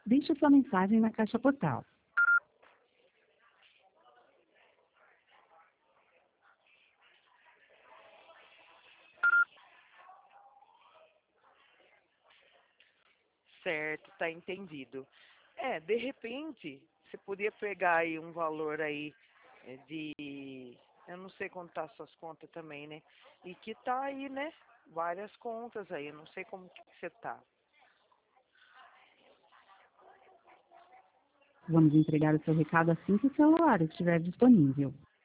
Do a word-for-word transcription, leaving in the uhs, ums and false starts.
Deixe sua mensagem na caixa postal. Certo, tá entendido. É, de repente, você podia pegar aí um valor aí é, de, eu não sei contar suas contas também, né? E que tá aí, né? Várias contas aí, eu não sei como que você tá. Vamos entregar o seu recado assim que o celular estiver disponível.